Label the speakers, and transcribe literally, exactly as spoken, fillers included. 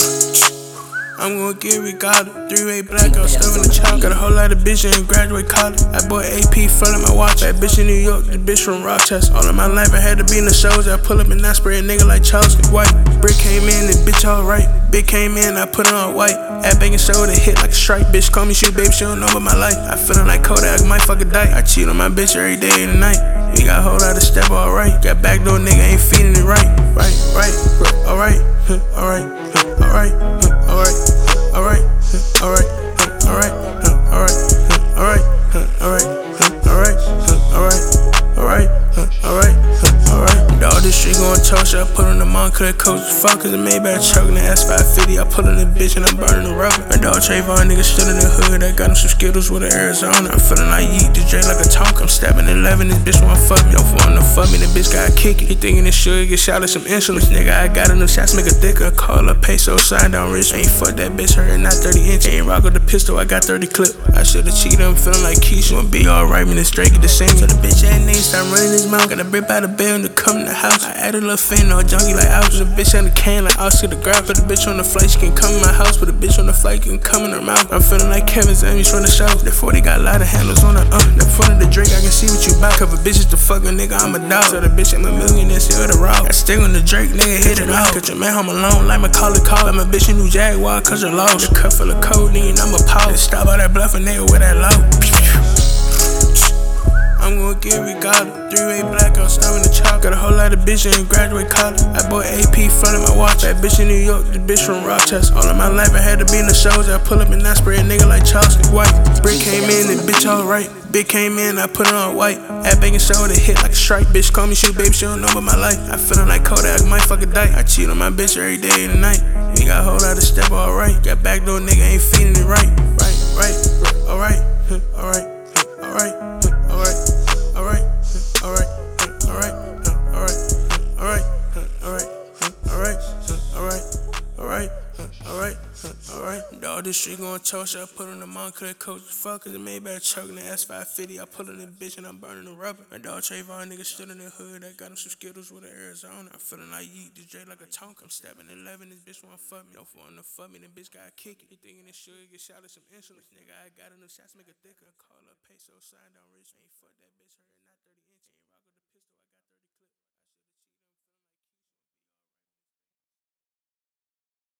Speaker 1: I'm gonna get regardless. Three-way blackout, stuff in the chop. Got a whole lot of bitch in graduate college. I bought A P, flooded my watch. That bitch in New York, the bitch from Rochester. All of my life I had to be in the shows. I pull up and I spray a nigga like Charleston. White brick came in, the bitch alright. Big came in, I put it on white. At banging shoulder, hit like a strike. Bitch call me shoot, baby, she don't know about my life. I feelin' like Kodak, I might fuck a dyke. I cheat on my bitch every day and night. We got a whole lot of step, alright. Got backdoor nigga, ain't feeding it right. Right, right, alright, alright, alright, alright, alright, alright, alright, alright, alright, alright, alright, alright, alright, alright, alright. Dog, this shit gon' toast. I put on the Montclair coach. Fuck, cause it made bad truck in the S five fifty. I pull in the bitch and I'm burning the rubber. My dog Trayvon nigga still in the hood. I got him some Skittles with an Arizona. I'm feeling like Yeet, the J like a Tonka. I'm stabbing eleven, this bitch wanna fuck me. Don't wanna fuck me, the bitch gotta kick it. He thinking this sugar get shot at some insulin. Nigga, I got enough shots, make it thicker. Call a peso, sign down rich. Ain't fuck that bitch, her not thirty inch. Ain't rock with the pistol, I got thirty clip. I should've cheated, I'm feeling like Keisha. Wanna be alright, man, this Drake get the same. So the bitch ass name start running his mouth. Got a rip out of bed to come in the house. I added a little fentanyl, junkie like I was a bitch on the can like Oscar the grab. Put the bitch on the flight, she can come in my house. Put a bitch on the flight, can come in her mouth. I'm feeling like Kevin Zamis from the show. The forty got a lot of handles on the uh. The front of the Drake, I can see what you bout. Cover bitches to fuck a nigga, I'm a dog. So the bitch, I'm a millionaire, still the raw. I stick on the Drake, nigga, hit it out. Cut your man home alone, like Macaulay Call. I'm a bitch in New Jaguar, cause you're lost. The cup full of codeine, I'm a pause. Stop all that bluffing, nigga, with that low. I'm gonna get regardless. Three-way blackout, stuff in the chop. Got a whole lot of bitch in graduate college. I bought A P, flooded my watch. That bitch in New York, the bitch from Rochester. All of my life I had to be in the shows. I pull up and I spray a nigga like Charleston. White brick came in, the bitch alright. Big came in, I put it on white. At banging shoulder, hit like a strike. Bitch call me shoot, baby, she don't know about my life. I feelin' like Kodak, I might fuck a dyke. I cheat on my bitch every day and night. We got a whole lot of step, alright. Got backdoor nigga, ain't feeding it right. Right, right, alright, alright, alright, alright. Alright, alright, alright, alright, alright, alright, alright, alright, alright, alright, alright. Dog, this shit gon' toast. I put on the Montclair coach. Fuck, cause it made bad truck in the S five fifty. I pull in the bitch and I'm burning the rubber. My dog Trayvon nigga still in the hood. I got him some Skittles with an Arizona. I'm feeling like Yeet, the J like a Tonka. I'm stabbing eleven, this bitch wanna fuck me. Don't wanna fuck me, the bitch gotta kick it. He thinking this sugar get shot at some insulin. Nigga, I got enough shots, make it thicker. Call up peso, sign down rich. Ain't fuck that bitch, her not thirty.